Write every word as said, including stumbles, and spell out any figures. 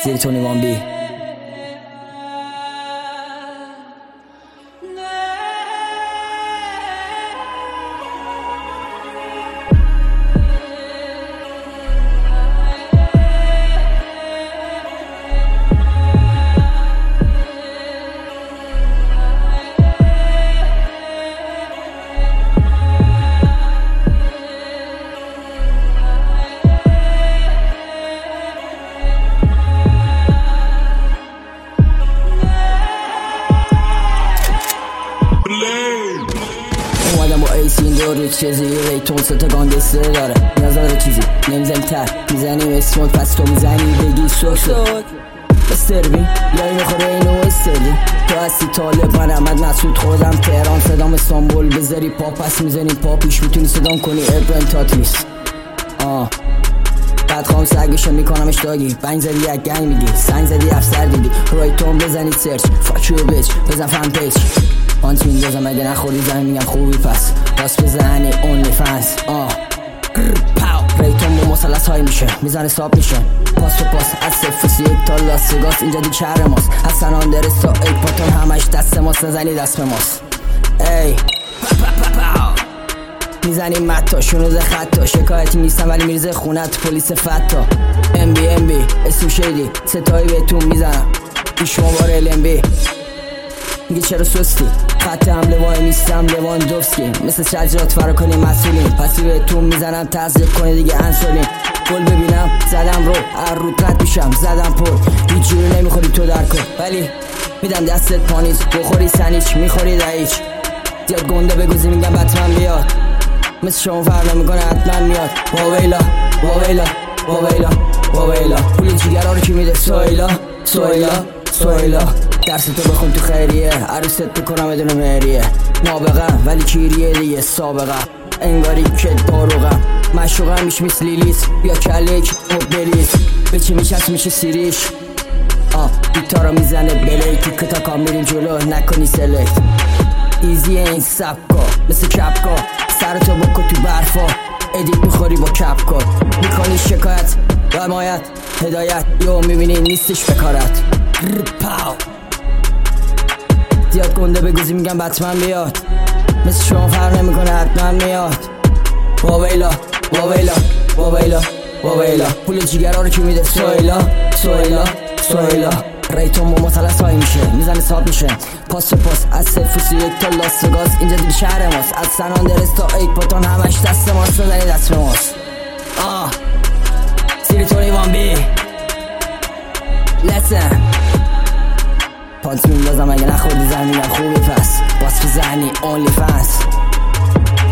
زیر تونی وان بی. اومدم با ایسی این دور چیزی ریتون ستا گانگستر داره نیاز داره چیزی نمیزنی تر میزنیم اسموک پس تو میزنی بگی سوک سوک استربی یایی میخوره اینو استرلی تو هستی طالب من احمد مسعود خودم تهران صدام استانبول بذاری پا پس میزنی پا پیش میتونی صدام کنی ابرن تاتلیس آه بعد خواهم سرگشو میکنمش داگی بنگ زدی یک گنگ میگی سنگ زدی افسر دیدی رایتون بزنید سرچ فاکیو بیچ بزن فن پیج پانت میندازم اگه نخوری زنی میگم خوبی پس پاس بزنی اونلی فنس آه پاو ریتون با مسلس های میشه میزنه ساب میشه پاس به پاس از صفر سی یک تا لاستگاس اینجا دی شهر ماست حسن آندرس تا ایک پاتون همش دست ماست نزنی دست به ماست ای میزنی متا شنوز خطا شکایتی نیستم ولی میرزه خونت پلیس فتا ام بی ام بی اسم شیدی ستایی بهتون میزنم ایشما بار ال ام بی میگه چرا سستی خط حمله وای میستم لوان دوفسکی مثل شجرات فرا کنی مسئولین پسی بهتون میزنم تزریق کنی دیگه انسولین گل ببینم زدم رو هر رو رد میشم زدم پر هیچ جوری نمیخوری تو در کن ولی میدم دستت پانیز بخوری سنیچ میخوری دهیچ زیاد گنده بگوزی میگم بطمن بیاد مثل شما فرق نمیکنه حتما میاد واویلا واویلا واویلا واویلا پول جیگرها رو کی میده سویلا سویلا سویلا درس تو بخون تو خیریه عروست بکنم بدون مهریه نابغم ولی کیریه دیگه سابقه انگاری که داروغم مشوقم میش مثل لیلیس بیا کلیک مبلیس به چی میشست میشه سیریش آه بیتارا میزنه بلیکی کتا کام میریم جلو نکنی سلکت ایزی این سبکا مثل کپکا سرتو بکن تو برفا ادیت میخوری با کپکا میکنی شکایت و حمایت هدایت یو میبینی نیستش بکارت پاو زیاد گنده بگوزی میگم بطمن بیاد مثل شما فرق نمیکنه حتما میاد واویلا واویلا واویلا واویلا پول جیگرها رو کی میده سویلا سویلا سویلا ریتون با مثلث های میشه میزنه ساب میشه پاس به پاس از صفر سی یک تا لاستگاس اینجا دیگه شهر ماست از سن آندرس تا ایک پاتون همش دست ماست نزنی دست به ماست آه زیر تونی وان بی لسن پانت میندازم اگه نخوردی زن میگم خوبی پس باس بزنی اونلی فنس